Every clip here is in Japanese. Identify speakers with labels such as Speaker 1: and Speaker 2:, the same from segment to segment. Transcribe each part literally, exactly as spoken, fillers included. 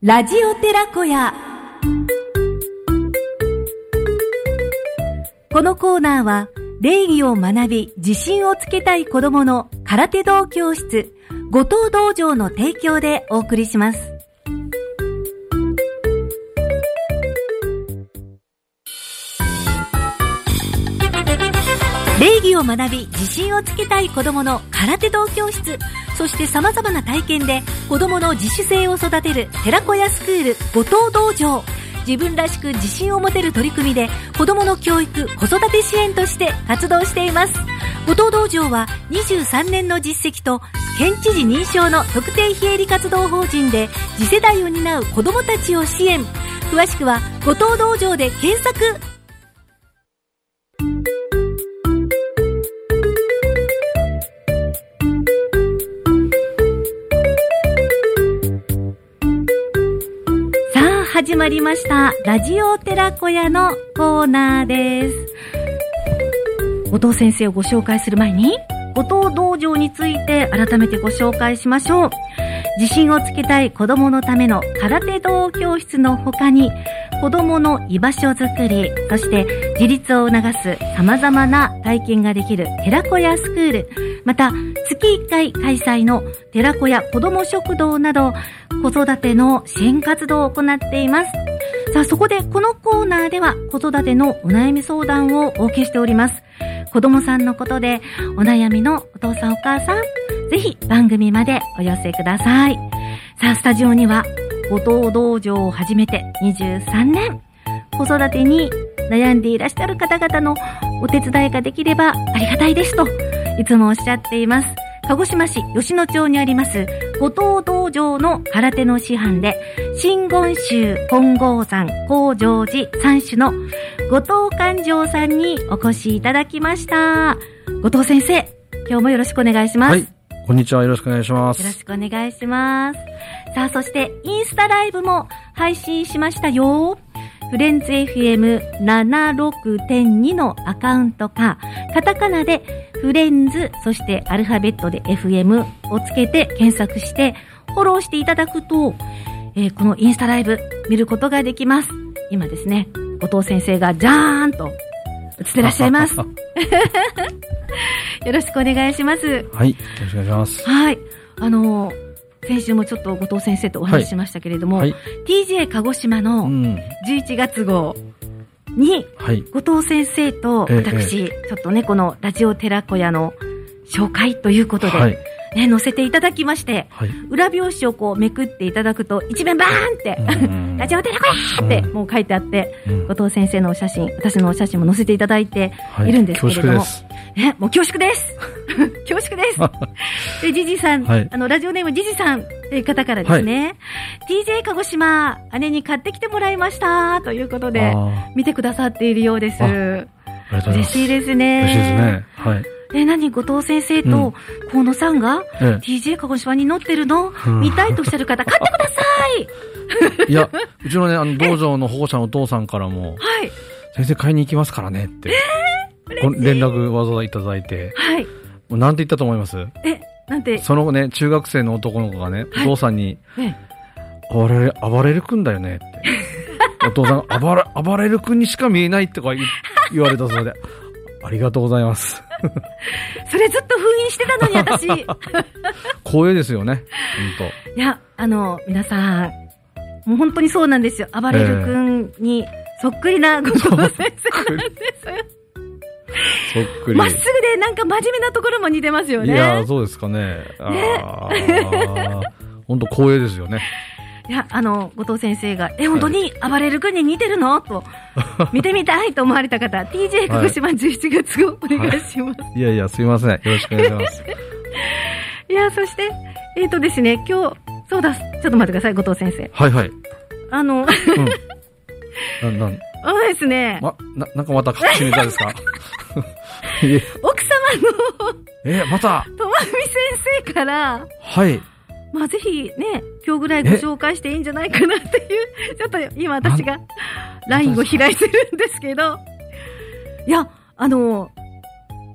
Speaker 1: ラジオ寺子屋。このコーナーは礼儀を学び自信をつけたい子どもの空手道教室後藤道場の提供でお送りします。礼儀を学び自信をつけたい子どもの空手道教室、そして様々な体験で子どもの自主性を育てる寺子屋スクール後藤道場。自分らしく自信を持てる取り組みで子どもの教育子育て支援として活動しています。後藤道場はにじゅうさんねんの実績と県知事認証の特定非営利活動法人で次世代を担う子どもたちを支援。詳しくは後藤道場で検索。始まりましたラジオ寺子屋のコーナーです。後藤先生をご紹介する前に後藤道場について改めてご紹介しましょう。自信をつけたい子どものための空手道教室の他に子どもの居場所づくり、そして自立を促す様々な体験ができる寺子屋スクール、また月いっかい開催の寺子屋子ども食堂など子育ての支援活動を行っています。さあ、そこでこのコーナーでは子育てのお悩み相談をお受けしております。子供さんのことでお悩みのお父さんお母さん、ぜひ番組までお寄せください。さあ、スタジオには後藤道場を始めてにじゅうさんねん、子育てに悩んでいらっしゃる方々のお手伝いができればありがたいですといつもおっしゃっています。鹿児島市吉野町にあります後藤道場の空手の師範で真言宗金剛山高常寺三種の後藤寛丈さんにお越しいただきました。後藤先生、今日もよろしくお願いします。
Speaker 2: はい、こんにちは。よろしくお願いします。
Speaker 1: よろしくお願いします。さあ、そしてインスタライブも配信しましたよ。フレンズ エフエムななじゅうろくてんに のアカウントか、カタカナでフレンズ、そしてアルファベットで エフエム をつけて検索してフォローしていただくと、えー、このインスタライブ見ることができます。今ですね、後藤先生がジャーンと映ってらっしゃいます。よろしくお願いします。
Speaker 2: はい、よろしくお願いします。はい、
Speaker 1: あのー先週もちょっと後藤先生とお話ししましたけれども、はいはい、ティージェー 鹿児島のじゅういちがつ号に、はい、後藤先生と私、ええ、ちょっとね、このラジオ寺子屋の紹介ということで、はいね、載せていただきまして、はい、裏表紙をこうめくっていただくと一面バーンってラジオ寺子屋ってもう書いてあって、うん、後藤先生のお写真、私のお写真も載せていただいているんですけれども、はい、ね、もう恐縮です恐縮ですで、ジジさん、はい、あのラジオネームジジさんという方からですね、はい、ティージェー 鹿児島姉に買ってきてもらいましたということで見てくださっているようです。嬉しいですね。
Speaker 2: 嬉しいですね。はい。
Speaker 1: え、何、後藤先生と河野さんが ティージェー 鹿児島に載ってるの、うん、見たいとおっしゃる方、買ってください
Speaker 2: いや、うちのね、あの道場の保護者のお父さんからも、はい、先生買いに行きますからねって、えー、連絡わざわざいただいて、はい、もうなんて言ったと思います？
Speaker 1: え、なんて？
Speaker 2: そのね、中学生の男の子がね、はい、お父さんに、えー、暴れ、暴れる君だよねってお父さんが暴れ、暴れる君にしか見えないとか言われたそうでありがとうございます
Speaker 1: それずっと封印してたのに私
Speaker 2: 光栄ですよね、本
Speaker 1: 当。いや、あの皆さんもう本当にそうなんですよ。暴れる君にそっくりな後藤先生なんです、
Speaker 2: そっくり。
Speaker 1: まっすぐでなんか真面目なところも似てますよね。
Speaker 2: いや、そうですかね。あね本当光栄ですよね。
Speaker 1: いや、あの後藤先生がえ、本当に暴れる君に似てるのと見てみたいと思われた方ティージェー 鹿児島じゅういちがつ号お願いします、
Speaker 2: はい、いやいや、すいません、よろしくお願いします
Speaker 1: いや、そしてえっ、ー、とですね、今日そうだ、ちょっと待ってください、後藤先生。
Speaker 2: はいはい。
Speaker 1: あの、
Speaker 2: うん、な、なん
Speaker 1: あのですね、
Speaker 2: ま、な、なんかまた隠しネタですか
Speaker 1: 奥様の
Speaker 2: え、また
Speaker 1: とまみ先生から、
Speaker 2: はい、
Speaker 1: まあ、ぜひね、今日ぐらいご紹介していいんじゃないかなっていう、ちょっと今私が ライン を開いてるんですけど、いや、あの、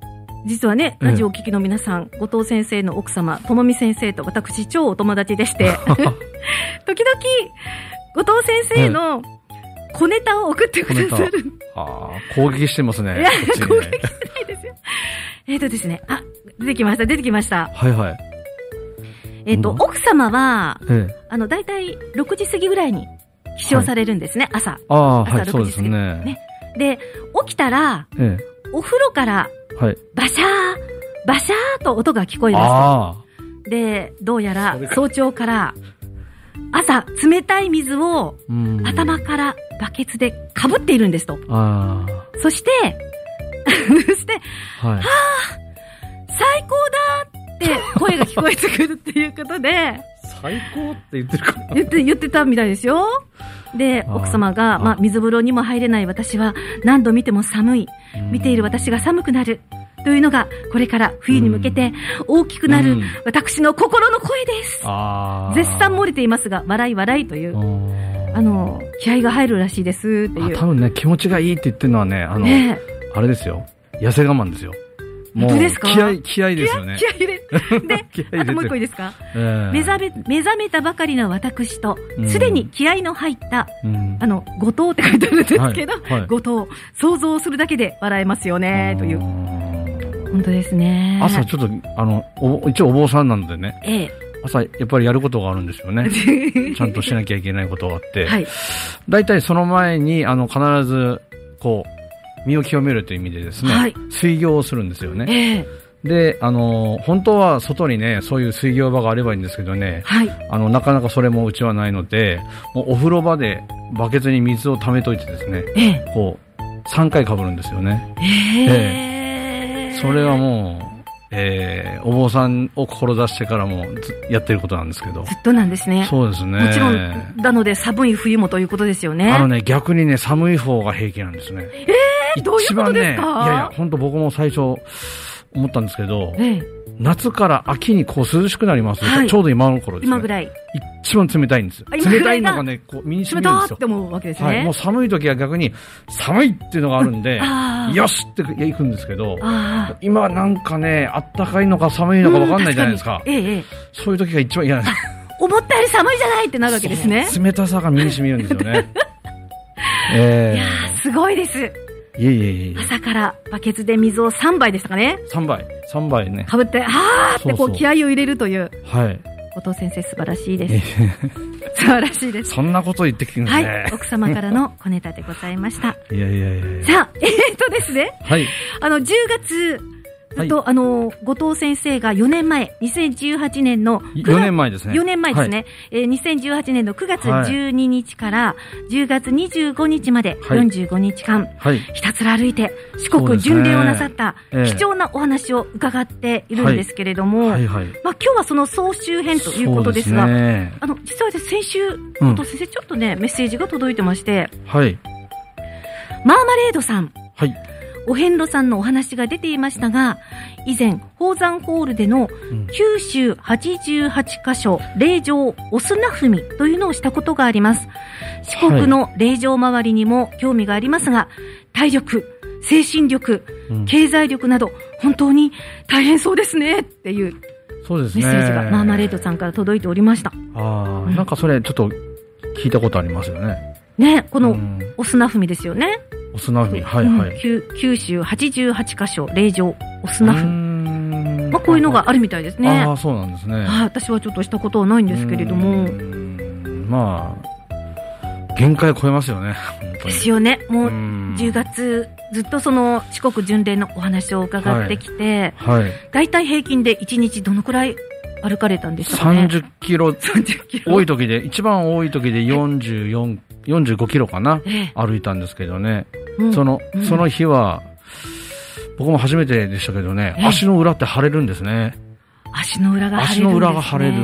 Speaker 1: 実はね、ラジオを聞きの皆さん、後藤先生の奥様、ともみ先生と私、超お友達でして、時々、後藤先生の小ネタを送ってくださる。
Speaker 2: ああ、攻撃してますね。
Speaker 1: いや、攻撃してないですよ。えっとですね、あ、出てきました、出てきました。
Speaker 2: はいはい。
Speaker 1: えっと、奥様は、
Speaker 2: ええ、
Speaker 1: あの、だいたいろくじ過ぎぐらいに起床されるんですね、はい、朝。
Speaker 2: ああ、
Speaker 1: 朝
Speaker 2: はい、そうですね。ね。
Speaker 1: で、起きたら、ええ、お風呂から、はい、バシャー、バシャーと音が聞こえますと。で、どうやら早朝から朝冷たい水を頭からバケツでかぶっているんですと。あそして、そして、はい、はぁ、最高だって声が聞こえてくるっていうことで、
Speaker 2: 最高って言ってるかな
Speaker 1: 言って、言ってたみたいですよ。で、奥様が、まあ、水風呂にも入れない私は何度見ても寒い。見ている私が寒くなる。というのが、これから冬に向けて大きくなる私の心の声です。絶賛漏れていますが、笑い笑いという、あの、気合が入るらしいですっていう。
Speaker 2: 多分ね、気持ちがいいって言ってるのはね、あの、ね、あれですよ。痩せ我慢ですよ。もう
Speaker 1: 本当ですか？
Speaker 2: 気合、気合ですよね。
Speaker 1: 気合入れ。で、あともう一個いいですか？えー、目覚め、目覚めたばかりの私と、すでに気合の入った、うん、あの、後藤って書いてあるんですけど、はいはい、後藤、想像するだけで笑えますよね、という。本当ですね。
Speaker 2: 朝ちょっと、あの、お一応お坊さんなのでね。ええ。朝、やっぱりやることがあるんですよね。ちゃんとしなきゃいけないことがあって。はい。だいたいその前に、あの、必ず、こう、身を清めるという意味でですね、はい、水行をするんですよね。えー、で、あの、本当は外にね、そういう水行場があればいいんですけどね、はい、あの、なかなかそれもうちはないので、もうお風呂場でバケツに水を溜めといてですね、えー、こう、さんかい被るんですよね。えーえー、それはもう、えー、お坊さんを志してからもやってることなんですけど。
Speaker 1: ずっとなんですね。
Speaker 2: そうですね。
Speaker 1: もちろん、なので寒い冬もということですよね。
Speaker 2: あのね、逆にね、寒い方が平気なんですね。
Speaker 1: えー、どういうことですか？
Speaker 2: 一番ね、いやいや、本当僕も最初思ったんですけど、ええ、夏から秋にこう涼しくなります、はい、ちょうど今の頃ですね。
Speaker 1: 今ぐらい。
Speaker 2: 一番冷たいんですよ。冷たいのがね、こう身に染みるんですよ。
Speaker 1: 冷たーって思うわけですね。
Speaker 2: はい。もう寒い時は逆に寒いっていうのがあるんで、よしって行くんですけど、今なんかね、あったかいのか寒いのか分かんないじゃないですか。うん、ええ、そういう時が一番嫌なんです。
Speaker 1: 思ったより寒いじゃないってなるわけですね。
Speaker 2: 冷たさが身に染みるんですよね。え
Speaker 1: ー、いやー、すごいです。
Speaker 2: いえいえいえ。
Speaker 1: 朝からバケツで水をさんばいでしたかね。
Speaker 2: さんばい。さんばいね。
Speaker 1: かぶって、はーってこう気合を入れるという。
Speaker 2: はい。
Speaker 1: 後藤先生素晴らしいです。素晴らしいです。
Speaker 2: そんなこと言ってきるんですね。
Speaker 1: はい。奥様からの小ネタでございました。
Speaker 2: いやいやいやいや。
Speaker 1: さあ、えー、っとですね。
Speaker 2: はい。
Speaker 1: あの、じゅうがつ、ずっと、はい、あの、後藤先生がよねんまえ、にせんじゅうはちねんの、
Speaker 2: よねんまえですね。
Speaker 1: よねんまえですね。はい、えー、にせんじゅうはちねんのくがつじゅうににちからじゅうがつにじゅうごにちまでよんじゅうごにちかん、はい、ひたすら歩いて四国巡礼をなさった貴重なお話を伺っているんですけれども、はいはいはい、まあ、今日はその総集編ということですが、すね、あの、実は先週、後藤先生ちょっとね、メッセージが届いてまして、はい、マーマレードさん、はい、お遍路さんのお話が出ていましたが、以前、宝山ホールでの九州はちじゅうはちかしょ霊場お砂踏みというのをしたことがあります。四国の霊場周りにも興味がありますが、体力、精神力、経済力など本当に大変そうですねっていうメッセージがマーマレードさんから届いておりました。
Speaker 2: ああ、うん、なんかそれちょっと聞いたことありますよね。
Speaker 1: ね、このお砂踏みですよね。
Speaker 2: お砂踏み、はいはい。
Speaker 1: 九州はちじゅうはちかしょ霊場お砂踏み。まあこういうのがあるみたいですね。
Speaker 2: ああ、そうなんですね。
Speaker 1: はい、私はちょっとしたことはないんですけれども。
Speaker 2: まあ、限界を超えますよね。
Speaker 1: ですよね。もうじゅうがつずっとその四国巡礼のお話を伺ってきて、はいはい、だいたい平均でいちにちどのくらい歩かれたんですかね。
Speaker 2: さんじゅっキロ。さんじゅっキロ。多い時で、一番多い時でよんじゅうよん、よんじゅうごキロかな、ええ、歩いたんですけどね。うん、その、うん、その日は、僕も初めてでしたけどね、ええ、足の裏って腫れるんですね。
Speaker 1: 足の裏が腫れるんですね。
Speaker 2: 足の裏が腫れるって、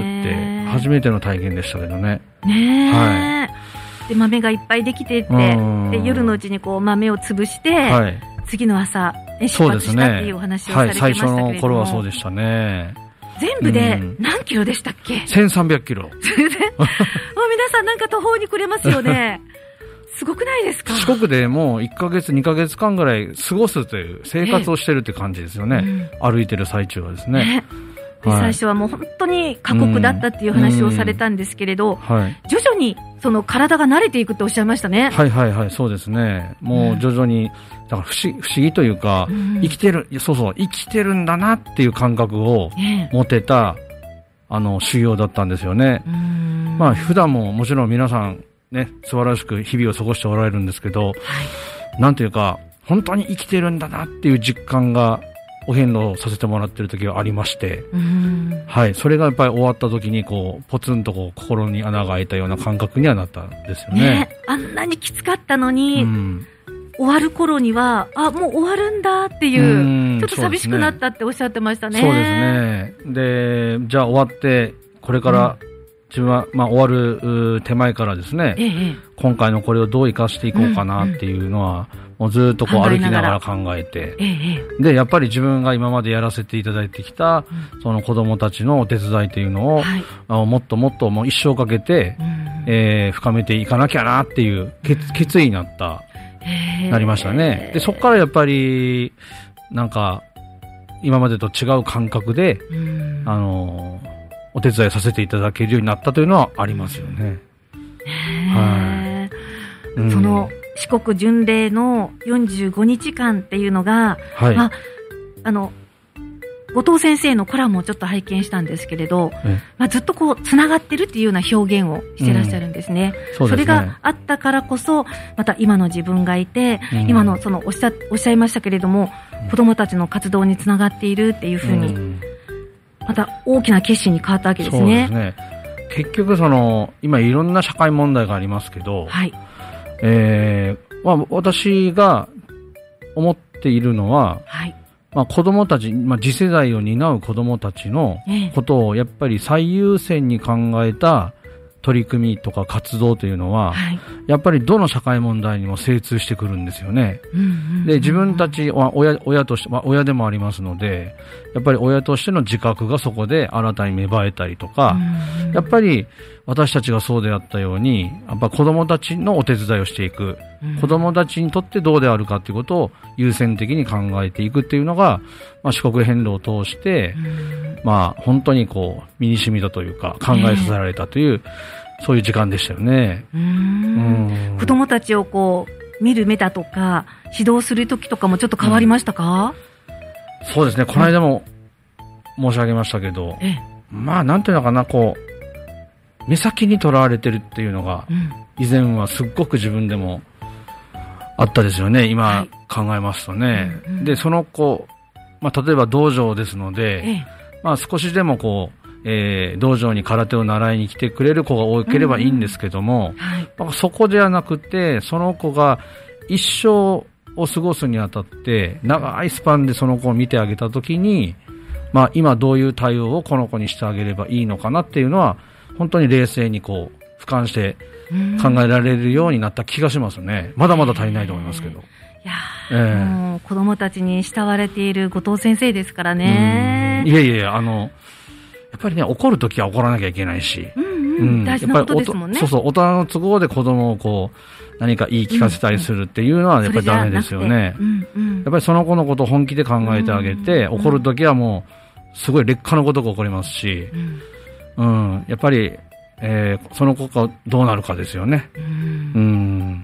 Speaker 2: 初めての体験でしたけどね。
Speaker 1: ねえ。はい。で、豆がいっぱいできてって、で、夜のうちにこう豆を潰して、はい、次の朝、出発したっていうお話をされてましたけれども。
Speaker 2: はい、最初の頃はそうでしたね。
Speaker 1: 全部で何キロでしたっけ？
Speaker 2: せんさんびゃくキロ。もう
Speaker 1: 皆さんなんか途方に暮れますよね。 すごくないですか？
Speaker 2: 四国でもういっかげつ、にかげつかんぐらい過ごすという生活をしてるって感じですよね。ええ、歩いてる最中はですね。ね、
Speaker 1: はい、最初はもう本当に過酷だったっていう話をされたんですけれど、はい、徐々にその体が慣れていくっておっしゃいましたね。
Speaker 2: はいはいはい、そうですね。もう徐々に、だから不思議、不思議というか、うん、生きてる、そうそう、生きてるんだなっていう感覚を持てた、あの、修行だったんですよね。うん、まあ普段ももちろん皆さんね、素晴らしく日々を過ごしておられるんですけど、はい、なんていうか、本当に生きてるんだなっていう実感が、お遍路させてもらってる時がありまして、うん、はい、それがやっぱり終わった時にこうポツンとこう心に穴が開いたような感覚にはなったんですよね。ね、
Speaker 1: あんなにきつかったのに、うん、終わる頃にはあもう終わるんだっていう、うん、ちょっと寂しくなったっておっしゃってましたね。
Speaker 2: そうですね。で、じゃあ終わってこれから、うん、自分は、まあ、終わる手前からですね、ええ、今回のこれをどう生かしていこうかなっていうのは、うんうん、もうずっとこう歩きながら考えて、ええ、で、やっぱり自分が今までやらせていただいてきた、うん、その子供たちのお手伝いというのを、はい、あもっともっともう一生かけて、うんえー、深めていかなきゃなっていう決、決意になった、なりましたね。で、そこからやっぱり、なんか、今までと違う感覚で、うん、あの、お手伝いさせていただけるようになったというのはありますよね。
Speaker 1: はい、うん、その四国巡礼のよんじゅうごにちかんっていうのが、はい、まあ、あの後藤先生のコラムをちょっと拝見したんですけれど、まあ、ずっとこうつながってるっていうような表現をしてらっしゃるんですね。うん、そうですね。それがあったからこそまた今の自分がいて、うん、今のそのおっしゃおっしゃいましたけれども、うん、子どもたちの活動につながっているっていうふうに、うん、また大きな決心に変わったわけですね。
Speaker 2: そうですね。結局その今いろんな社会問題がありますけど、はい、えーまあ、私が思っているのは、はい、まあ、子供たち、まあ、次世代を担う子供たちのことをやっぱり最優先に考えた取り組みとか活動というのは、はい、やっぱりどの社会問題にも精通してくるんですよね。うんうんうん、で、自分たちは親、親として、まあ、親でもありますので、やっぱり親としての自覚がそこで新たに芽生えたりとか、うんうん、やっぱり私たちがそうであったように、やっぱ子供たちのお手伝いをしていく、うん、子供たちにとってどうであるかということを優先的に考えていくっていうのが、まあ、四国遍路を通して、うん、まあ、本当にこう、身に染みたというか、考えさせられたという、えーそういう時間でしたよね。うー
Speaker 1: んうん子供たちをこう見る目だとか指導する時とかもちょっと変わりましたか？
Speaker 2: うん、そうですね。この間も申し上げましたけど、ええ、まあなんていうのかな、こう目先にとらわれてるっていうのが、うん、以前はすっごく自分でもあったですよね。今考えますとね。はいうんうん、でその子、まあ例えば道場ですので、ええ、まあ少しでもこうえー、道場に空手を習いに来てくれる子が多ければいいんですけども、うんはい、まあ、そこではなくてその子が一生を過ごすにあたって長いスパンでその子を見てあげたときに、まあ、今どういう対応をこの子にしてあげればいいのかなっていうのは本当に冷静にこう俯瞰して考えられるようになった気がしますね。まだまだ足りないと思いますけど、
Speaker 1: いやー、えー、もう子供たちに慕われている後藤先生ですからね。
Speaker 2: いやいやいや、あのやっぱりね、怒るときは怒らなきゃいけないし、うんうんうん、大事なことですもんね。そうそう、大人の都合で子供をこう、何か言い聞かせたりするっていうのはやっぱりダメですよね。うんうん、やっぱりその子のことを本気で考えてあげて、うんうん、怒るときはもう、すごい劣化のことが起こりますし、うん、うん、やっぱり、えー、その子がどうなるかですよね。うん、うん、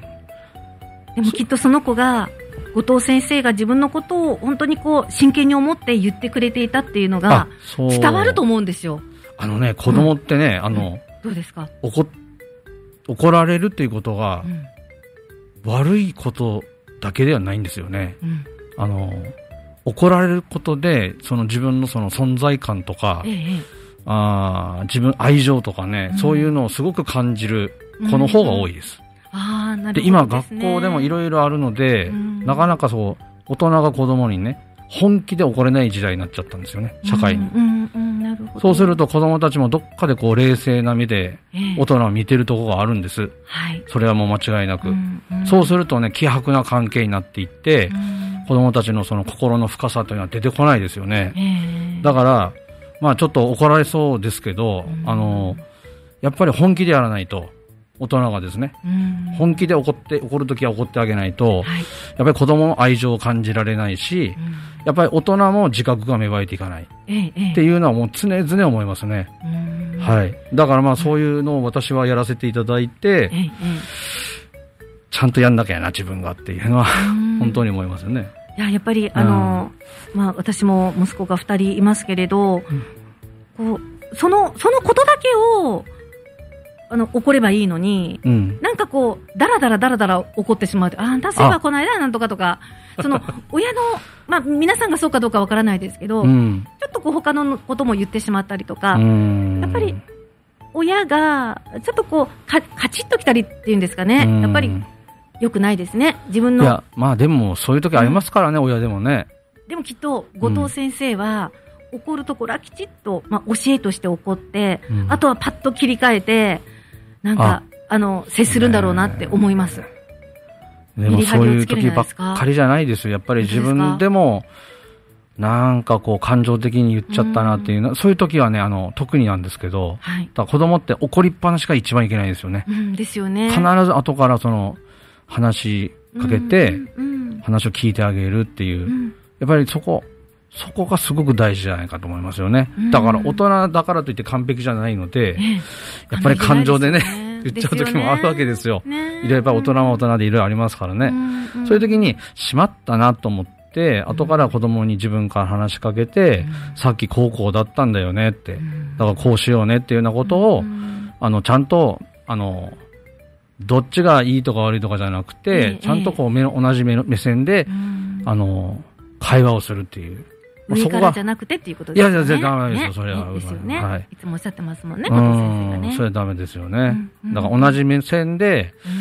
Speaker 1: でもきっとその子が、後藤先生が自分のことを本当にこう真剣に思って言ってくれていたっていうのが伝わると思うんですよ。
Speaker 2: あのね、子供ってね、うん、あの、
Speaker 1: どうですか？
Speaker 2: 怒、怒られるっていうことが、うん、悪いことだけではないんですよね。うん、あの、怒られることで、その自分のその存在感とか、ええ、あ自分、愛情とかね、うん、そういうのをすごく感じる子の方が多いです。うんうん
Speaker 1: あなるほど
Speaker 2: で今学校でもいろいろあるので、うん、なかなかそう大人が子供にね本気で怒れない時代になっちゃったんですよね、社会に、うんうんうん、なるほど。そうすると子供たちもどっかでこう冷静な目で大人を見てるところがあるんです、えー、それはもう間違いなく、うんうん、そうするとね希薄な関係になっていって、うん、子供たちのその心の深さというのは出てこないですよね、えー、だからまあちょっと怒られそうですけど、うん、あのやっぱり本気でやらないと大人がですね、
Speaker 1: うん、
Speaker 2: 本気で怒って、怒るときは怒ってあげないと、
Speaker 1: はい、
Speaker 2: やっぱり子供の愛情を感じられないし、うん、やっぱり大人も自覚が芽生えていかない。ええ、っていうのはもう常々思いますね。うん、はい。だからまあそういうのを私はやらせていただいて、ええ、ちゃんとやんなきゃな、自分がっていうのは、本当に思いますよね。
Speaker 1: いや、やっぱり、あの、うん、まあ私も息子が二人いますけれど、うん、こう、その、そのことだけを、あの、怒ればいいのに、うん、なんかこう、だらだらだらだら怒ってしまう。あんたそういえばこの間なんとかとか、その、親の、まあ、皆さんがそうかどうかわからないですけど、うん、ちょっとこう、他のことも言ってしまったりとか、やっぱり、親が、ちょっとこう、か、カチッときたりっていうんですかね。やっぱり、良くないですね。自分の。
Speaker 2: いや、まあでも、そういう時ありますからね、うん、親でもね。
Speaker 1: でもきっと、後藤先生は、うん、怒るところはきちっと、まあ、教えとして怒って、うん、あとはパッと切り替えて、なんか、あ, あの、接するんだろうなって思います。
Speaker 2: でもそういう時ばっかりじゃないですよ。やっぱり自分でも、なんかこう感情的に言っちゃったなっていうの、うん、そういう時はね、あの、特になんですけど、はい、だから子供って怒りっぱなしが一番いけないですよね。
Speaker 1: うん、ですよね。
Speaker 2: 必ず後からその、話しかけて、うんうん、話を聞いてあげるっていう、うん、やっぱりそこ、そこがすごく大事じゃないかと思いますよね。うん、だから大人だからといって完璧じゃないので、ね、やっぱり感情でね、言っちゃう時もあるわけですよ。ね、いろいろ大人は大人でいろいろありますからね。うんうん、そういう時に、しまったなと思って、後から子供に自分から話しかけて、うん、さっき高校だったんだよねって、うん、だからこうしようねっていうようなことを、うん、あの、ちゃんと、あの、どっちがいいとか悪いとかじゃなくて、ええ、ちゃんとこう目の、同じ目の目線で、うん、あの、会話をするっていう。
Speaker 1: 上からじゃなくてっていうことですね。
Speaker 2: いやいや、絶対ダメですよ、ね、それは。
Speaker 1: ですよね。はい。いつもおっしゃってますもんね、
Speaker 2: 後藤先生がね。それはダメですよね。うんうん、だから同じ目線で、うん、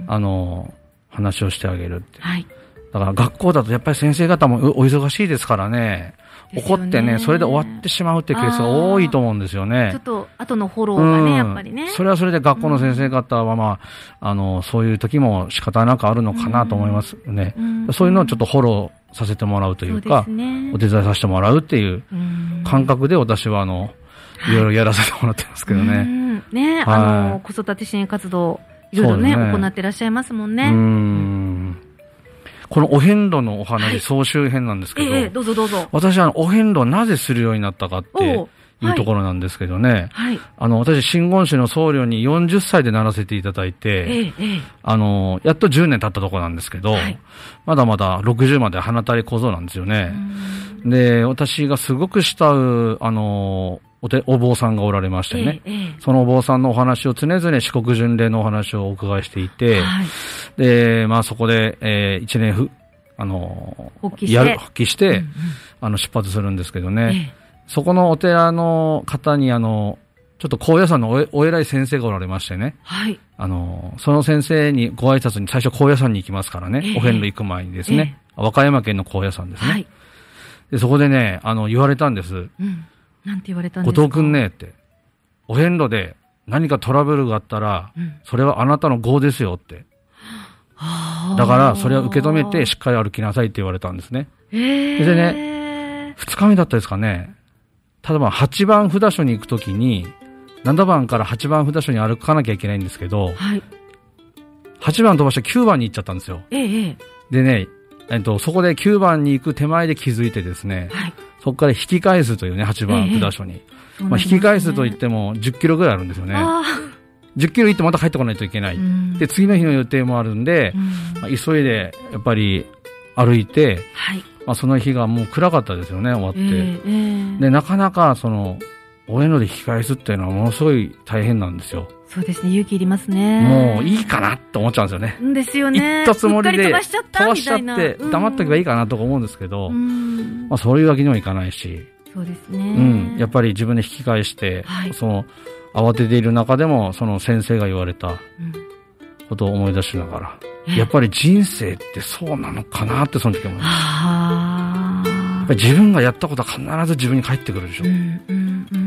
Speaker 2: あの、話をしてあげるって。はい。だから学校だとやっぱり先生方もお忙しいですからね。怒ってね、それで終わってしまうってケースが多いと思うんですよね。
Speaker 1: ちょっと、後のフォローがね、うん、やっぱりね。
Speaker 2: それはそれで学校の先生方はまあ、あの、そういう時も仕方なくあるのかなと思いますね。うん、そういうのをちょっとフォローさせてもらうというか、ね、お手伝いさせてもらうっていう感覚で私はあの、いろいろやらせてもらってますけどね。うん、
Speaker 1: ね、はい、あの、子育て支援活動、いろいろね、ね行ってらっしゃいますもんね。うん
Speaker 2: このお遍路のお話、はい、総集編なんですけど、
Speaker 1: ええ、どうぞどうぞ。
Speaker 2: 私はお遍路なぜするようになったかっていうところなんですけどね、はい、あの、私、真言宗の僧侶によんじゅっさいでならせていただいて、ええ、あの、やっとじゅうねん経ったところなんですけど、はい、まだまだろくじゅうまで鼻たり小僧なんですよね。で、私がすごく慕う、あの、おて、お坊さんがおられましてね、ええ、そのお坊さんのお話を常々四国巡礼のお話をお伺いしていて、はい、で、まあそこで、えー、一年ふ、あの、
Speaker 1: 復帰して、
Speaker 2: やる、復帰して、うんうん、あの、出発するんですけどね、ええ、そこのお寺の方に、あの、ちょっと高野山のお、お偉い先生がおられましてね、はい、あの、その先生にご挨拶に最初高野山に行きますからね、ええ、お遍路行く前にですね、ええ、和歌山県の高野山ですね、はい、で、そこでね、あの、言われたんです。
Speaker 1: うんなんて言われたんですか？
Speaker 2: 後藤くんねって、お遍路で何かトラブルがあったら、うん、それはあなたの業ですよって。だから、それは受け止めてしっかり歩きなさいって言われたんですね。
Speaker 1: へ
Speaker 2: でね、二日目だったですかね。例えばはちばん札所に行くときに、ななばんからはちばん札所に歩かなきゃいけないんですけど、はい、はちばん飛ばしてきゅうばんに行っちゃったんですよ。
Speaker 1: ええ、
Speaker 2: でね、えっと、そこできゅうばんに行く手前で気づいてですね、はい、そこから引き返すというね、はちばん札所に。ええ、まあ、引き返すと言ってもじゅっキロぐらいあるんですよね。じゅっキロ行ってまた帰ってこないといけない。で、次の日の予定もあるんで、まあ、急いで、やっぱり歩いて、はい、まあ、その日がもう暗かったですよね、終わって。ええ、で、なかなか、その、お遍路で引き返すっていうのはものすごい大変なんですよ。
Speaker 1: そうですね、勇気いりますね。
Speaker 2: もういいかなって思っちゃうんですよね。
Speaker 1: ですよね。
Speaker 2: 行ったつもりで
Speaker 1: 飛ばしちゃったみたいな。
Speaker 2: 飛ばしちゃって黙っとけばいいかなとか思うんですけど、まあそういうわけにはいかないし。
Speaker 1: そうですね。
Speaker 2: うん。やっぱり自分で引き返して、はい、その、慌てている中でも、その先生が言われたことを思い出しながら、うん、やっぱり人生ってそうなのかなってその時思いました。やっぱり自分がやったことは必ず自分に返ってくるでしょ。うんうんうん、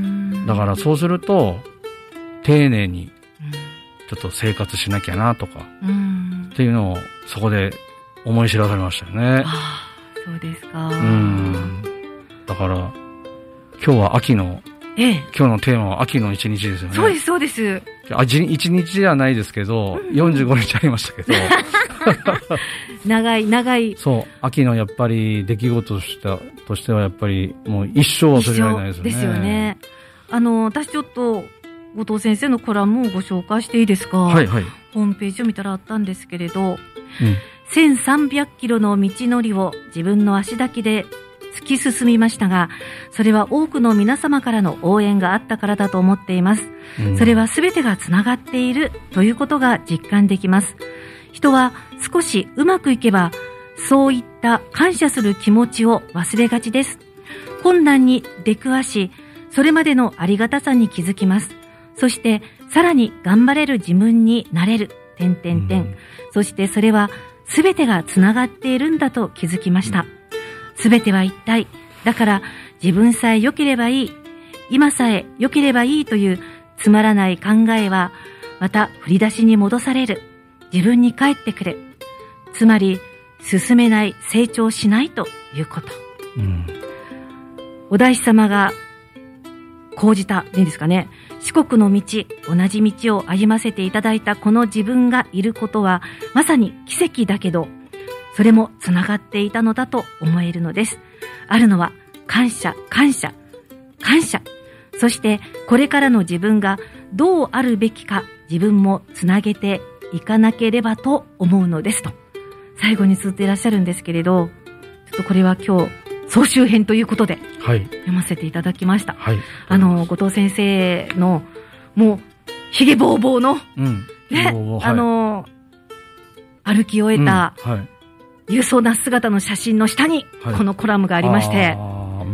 Speaker 2: だからそうすると、丁寧に、ちょっと生活しなきゃなとか、うん、っていうのをそこで思い知らされましたよね。
Speaker 1: ああ、そうですか。
Speaker 2: うん。だから、今日は秋の
Speaker 1: ええ、
Speaker 2: 今日のテーマは秋の一日ですよね。
Speaker 1: そうです、そうです。
Speaker 2: あ、一日ではないですけど、うん、よんじゅうごにちありましたけど。
Speaker 1: 長い、長い。
Speaker 2: そう。秋のやっぱり出来事としては、としてはやっぱりもう一生忘れられないですよね。
Speaker 1: ですよね。あの、私ちょっと、後藤先生のコラムをご紹介していいですか？
Speaker 2: はいはい。
Speaker 1: ホームページを見たらあったんですけれど、うん、せんさんびゃくキロの道のりを自分の足だけで突き進みましたが、それは多くの皆様からの応援があったからだと思っています。うん、それは全てがつながっているということが実感できます。人は少しうまくいけば、そういった感謝する気持ちを忘れがちです。困難に出くわし、それまでのありがたさに気づきます。そしてさらに頑張れる自分になれる。点点点。うん、そしてそれは全てがつながっているんだと気づきました。全ては一体。だから自分さえ良ければいい。今さえ良ければいいというつまらない考えはまた振り出しに戻される。自分に返ってくる。つまり進めない、成長しないということ。うん、お大師様が講じた、いいんですかね。四国の道、同じ道を歩ませていただいたこの自分がいることは、まさに奇跡だけど、それもつながっていたのだと思えるのです。あるのは、感謝、感謝、感謝。そして、これからの自分がどうあるべきか、自分もつなげていかなければと思うのですと。最後に綴っていらっしゃるんですけれど、ちょっとこれは今日、総集編ということで、はい、読ませていただきました。はい、あの、後藤先生の、もう、ひげぼうぼうの、うん、ね、はい、あの、歩き終えた、うん、はい、勇壮な姿の写真の下に、このコラムがありまして、はい、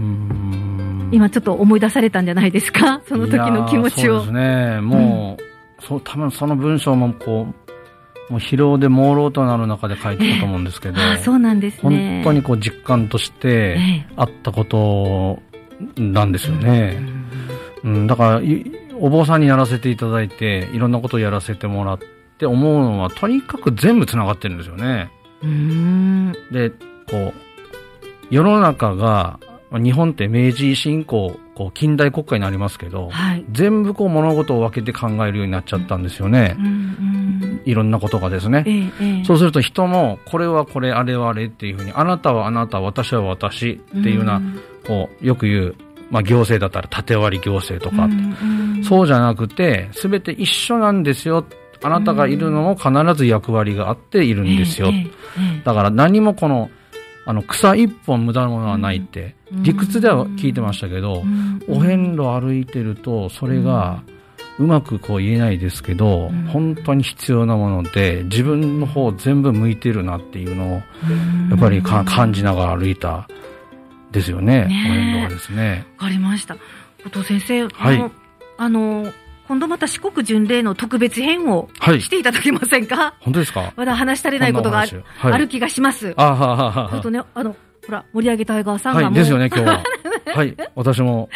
Speaker 1: 今ちょっと思い出されたんじゃないですか？その時の気持ちを。
Speaker 2: そうですね。もう、うん、そう、多分その文章もこう、もう疲労で朦朧となる中で書いてたと思うんですけど、えー、
Speaker 1: あ、そうなんですね。
Speaker 2: 本当にこう実感としてあったことなんですよね。うん、うん、だからお坊さんにやらせていただいていろんなことをやらせてもらって思うのはとにかく全部つながってるんですよね。うーん、で、こう世の中が日本って明治維新以降こう近代国家になりますけど、はい、全部こう物事を分けて考えるようになっちゃったんですよね。うんうん、いろんなことがですね、ええええ、そうすると人もこれはこれあれはあれっていうふうにあなたはあなた私は私っていうような、うん、こうよく言う、まあ、行政だったら縦割り行政とか、うんうん、そうじゃなくて全て一緒なんですよ。あなたがいるのも必ず役割があっているんですよ。ええええ、だから何もこのあの草一本無駄なものはないって、うん、理屈では聞いてましたけど、うん、お遍路歩いてるとそれがうまくこう言えないですけど、うん、本当に必要なもので自分の方全部向いてるなっていうのをやっぱりか感じながら歩いたですよね。お遍路はですね。
Speaker 1: わかりました。後藤先生、はい、あの今度また四国巡礼の特別編をしていただけませんか？はい、
Speaker 2: 本当ですか？
Speaker 1: まだ話し足りないことが あ,、はい、ある気がします。あははは。ちょっとね、あの、ほら、盛り上げタイガーさんがもう、
Speaker 2: はい、ですよね、今日は。はい、私も、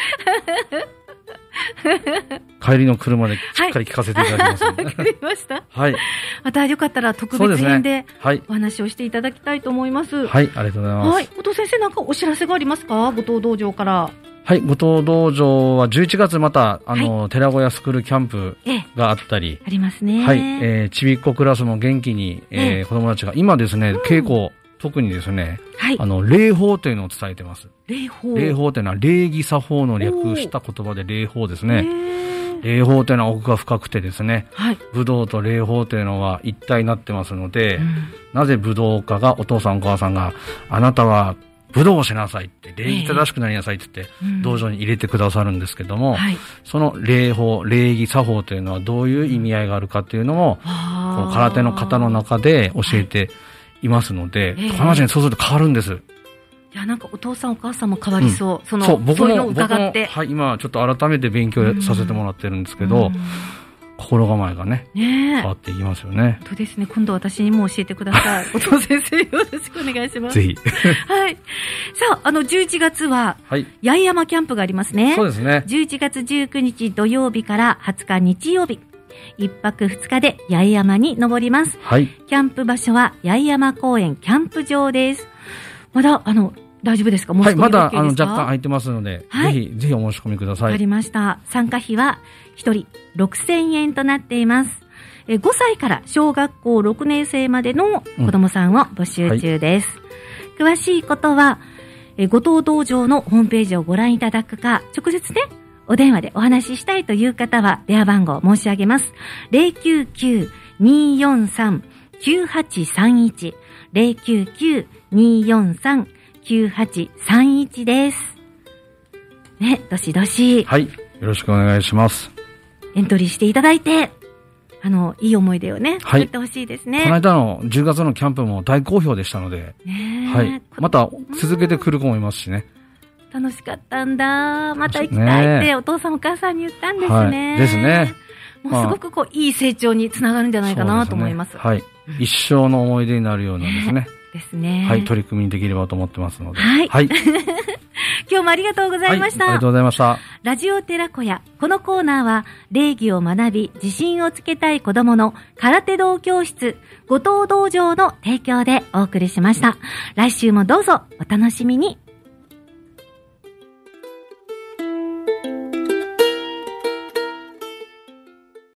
Speaker 2: 帰りの車でしっかり聞かせていただきます、ね。わ、はい、かりました。はい。またよかったら特別編でお話をしていただきたいと思います。 はい、ありがとうございます。はい、
Speaker 1: 後藤先生なんかお知らせがありますか？後藤道場から。
Speaker 2: はい、後藤道場はじゅういちがつまた、あの、はい、寺小屋スクールキャンプがあったり。
Speaker 1: ありますね。
Speaker 2: はい、えー、ちびっこクラスも元気に、えー、子供たちが、今ですね、稽古、特にですね、はい、あの、礼法というのを伝えてます。
Speaker 1: 礼法
Speaker 2: 礼法というのは、礼儀作法の略した言葉で礼法ですね。礼法というのは奥が深くてですね、はい、武道と礼法というのは一体になってますので、うん、なぜ武道家が、お父さんお母さんが、あなたは、武道をしなさいって、礼儀正しくなりなさいって言って、道場に入れてくださるんですけども、うん、はい、その礼法、礼儀作法というのはどういう意味合いがあるかっていうのも、この空手の方の中で教えていますので、はい、話にそうすると変わるんです。い
Speaker 1: や、なんかお父さんお母さんも変わりそう。うん、その、そう、僕も、そういうのを伺って。
Speaker 2: はい、今ちょっと改めて勉強させてもらってるんですけど、うん、心構えがね、ね、変わっていきますよね。
Speaker 1: 本当ですね。今度私にも教えてください。後藤先生よろしくお願いします。
Speaker 2: ぜひ。
Speaker 1: はい。さあ、あのじゅういちがつは、はい、八重山キャンプがありますね。
Speaker 2: そうですね。
Speaker 1: じゅういちがつじゅうくにち土曜日からはつか日曜日。一泊二日で八重山に登ります。はい。キャンプ場所は八重山公園キャンプ場です。まだ、あの、 大丈夫ですか？申し込み OK ですか？
Speaker 2: はい、まだ、あの、若干空いてますので、
Speaker 1: はい、
Speaker 2: ぜひ、ぜひお申し込みください。
Speaker 1: わかりました。参加費は、ひとりろくせんえんとなっています。えごさいから小学校ろくねん生までの子供さんを募集中です。うんはい、詳しいことは、え後藤道場のホームページをご覧いただくか、直接ね、お電話でお話ししたいという方は、電話番号を申し上げます。ゼロきゅうきゅう にーよんさん きゅうはちさんいち ゼロきゅうきゅう にーよんさん きゅうはちさんいち です。ね、どしどし。
Speaker 2: はい、よろしくお願いします。
Speaker 1: エントリーしていただいて、あの、いい思い出をね、作ってほしいですね。
Speaker 2: この間のじゅうがつのキャンプも大好評でしたので、ねはい。また続けてくる子もいますしね。
Speaker 1: 楽しかったんだ。また行きたいってお父さんお母さんに言ったんですね。
Speaker 2: はい、ですね。
Speaker 1: もうすごくこう、いい成長につながるんじゃないかなと思います。
Speaker 2: ね、はい。一生の思い出になるようなですね。
Speaker 1: ですね。
Speaker 2: はい、取り組みにできればと思ってますので。
Speaker 1: はい。
Speaker 2: はい。
Speaker 1: 今日もありがとうございました。
Speaker 2: はい、ありがとうございました。
Speaker 1: ラジオ寺子屋。このコーナーは、礼儀を学び、自信をつけたい子供の空手道教室、後藤道場の提供でお送りしました。来週もどうぞお楽しみに。